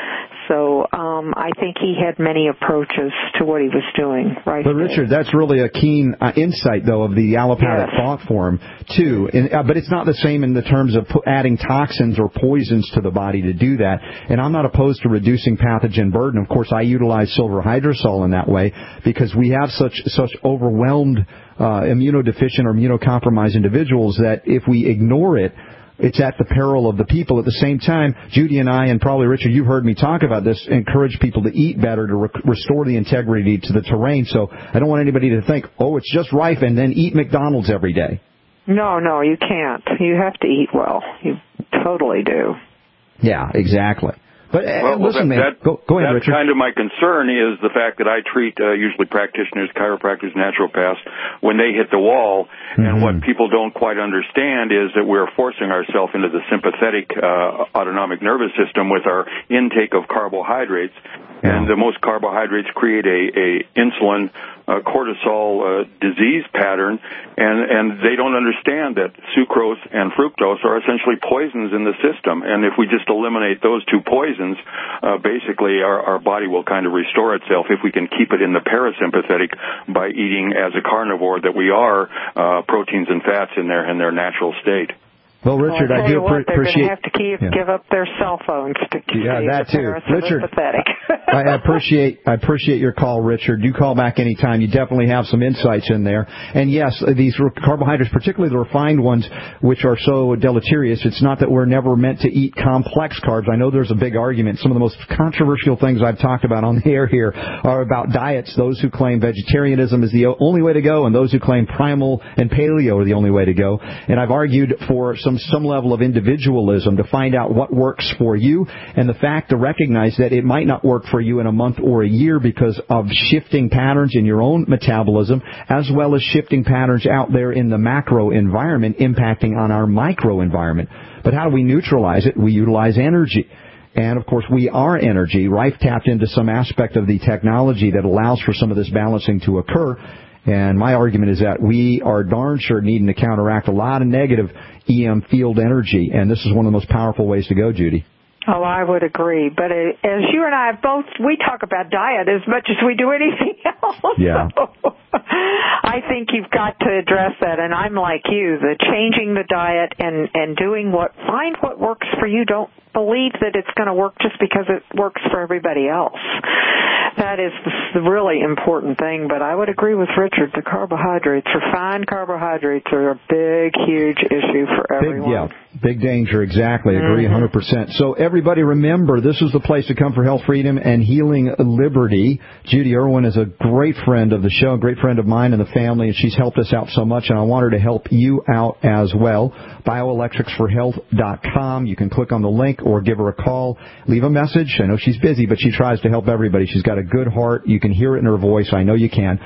So I think he had many approaches to what he was doing. Right. But Richard, that's really a keen insight, though, of the allopathic thought form, too. But it's not the same in the terms of adding toxins or poisons to the body to do that. And I'm not opposed to reducing pathogen burden. Of course, I utilize silver hydrosol in that way because we have such overwhelmed immunodeficient or immunocompromised individuals that if we ignore it, it's at the peril of the people. At the same time, Judy and I, and probably Richard, you've heard me talk about this, encourage people to eat better to restore the integrity to the terrain. So I don't want anybody to think, oh, it's just Rife and then eat McDonald's every day. No, you can't. You have to eat well. You totally do. Yeah, exactly. But listen, man, go ahead, Richard. That's kind of my concern is the fact that I treat usually practitioners, chiropractors, naturopaths, when they hit the wall. And what people don't quite understand is that we're forcing ourselves into the sympathetic autonomic nervous system with our intake of carbohydrates. And the most carbohydrates create a insulin cortisol disease pattern, and they don't understand that sucrose and fructose are essentially poisons in the system. And if we just eliminate those two poisons, basically our body will kind of restore itself if we can keep it in the parasympathetic by eating as a carnivore that we are, proteins and fats in their natural state. Well, Richard, I do appreciate. They're going to have to give up their cell phones to keep that too. Richard, I appreciate your call, Richard. Do call back anytime. You definitely have some insights in there. And yes, these carbohydrates, particularly the refined ones, which are so deleterious, it's not that we're never meant to eat complex carbs. I know there's a big argument. Some of the most controversial things I've talked about on the air here are about diets. Those who claim vegetarianism is the only way to go, and those who claim primal and paleo are the only way to go. And I've argued for some level of individualism to find out what works for you, and the fact to recognize that it might not work for you in a month or a year because of shifting patterns in your own metabolism, as well as shifting patterns out there in the macro environment impacting on our micro environment. But how do we neutralize it? We utilize energy. And, of course, we are energy. Rife tapped into some aspect of the technology that allows for some of this balancing to occur. And my argument is that we are darn sure needing to counteract a lot of negative EM field energy, and this is one of the most powerful ways to go, Judy. Oh, I would agree. But as you and I we talk about diet as much as we do anything else. Yeah. So I think you've got to address that. And I'm like you, the changing the diet and doing find what works for you. Don't believe that it's going to work just because it works for everybody else. That is the really important thing. But I would agree with Richard. The carbohydrates, refined carbohydrates, are a big, huge issue for everyone. Big danger, exactly. Agree 100%. So everybody remember, this is the place to come for health, freedom, and healing liberty. Judy Irwin is a great friend of the show, a great friend of mine and the family, and she's helped us out so much, and I want her to help you out as well. Bioelectricsforhealth.com. You can click on the link or give her a call. Leave a message. I know she's busy, but she tries to help everybody. She's got a good heart. You can hear it in her voice. I know you can.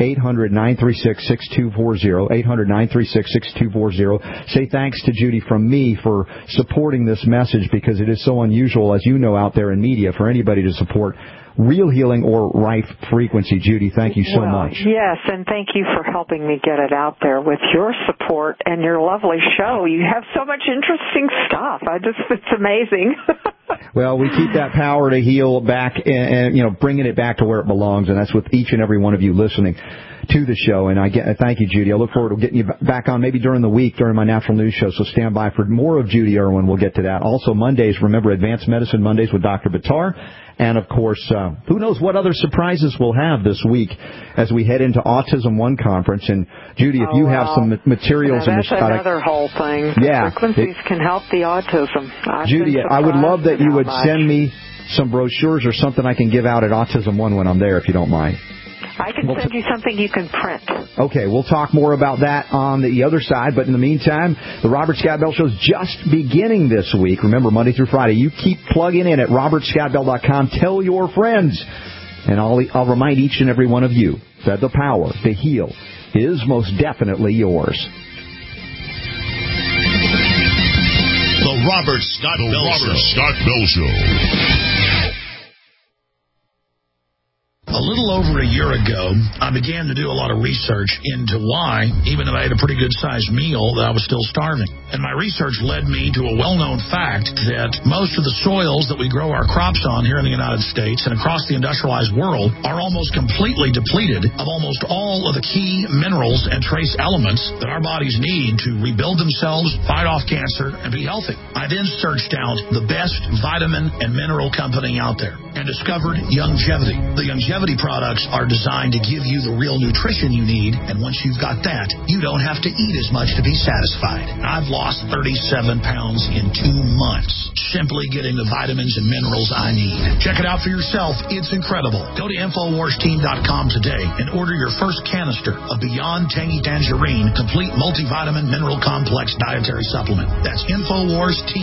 800-936-6240. 800-936-6240. Say thanks to Judy from me for supporting this message, because it is so unusual, as you know, out there in media, for anybody to support real healing or Rife frequency. Judy, thank you so much. Yes, and thank you for helping me get it out there with your support and your lovely show. You have so much interesting stuff. It's amazing. Well, we keep that power to heal back and bringing it back to where it belongs, and that's with each and every one of you listening to the show. And thank you, Judy. I look forward to getting you back on maybe during the week during my Natural News show, so stand by for more of Judy Irwin. We'll get to that. Also, Mondays, remember Advanced Medicine Mondays with Dr. Buttar. And, of course, who knows what other surprises we'll have this week as we head into Autism One Conference. And, Judy, if you have some materials... That's another whole thing. Yeah. Frequencies can help the autism. Judy, I would love that you would send me some brochures or something I can give out at Autism One when I'm there, if you don't mind. I can send you something you can print. Okay, we'll talk more about that on the other side. But in the meantime, the Robert Scott Bell Show is just beginning this week. Remember, Monday through Friday. You keep plugging in at robertscottbell.com. Tell your friends. And I'll remind each and every one of you that the power to heal is most definitely yours. The Robert Scott Bell Show. A little over a year ago, I began to do a lot of research into why, even though I ate a pretty good-sized meal, that I was still starving. And my research led me to a well-known fact that most of the soils that we grow our crops on here in the United States and across the industrialized world are almost completely depleted of almost all of the key minerals and trace elements that our bodies need to rebuild themselves, fight off cancer, and be healthy. I then searched out the best vitamin and mineral company out there and discovered Youngevity. The Youngevity products are designed to give you the real nutrition you need, and once you've got that, you don't have to eat as much to be satisfied. I've lost 37 pounds in 2 months, simply getting the vitamins and minerals I need. Check it out for yourself. It's incredible. Go to InfoWarsTeam.com today and order your first canister of Beyond Tangy Tangerine Complete Multivitamin Mineral Complex Dietary Supplement. That's InfoWarsTeam.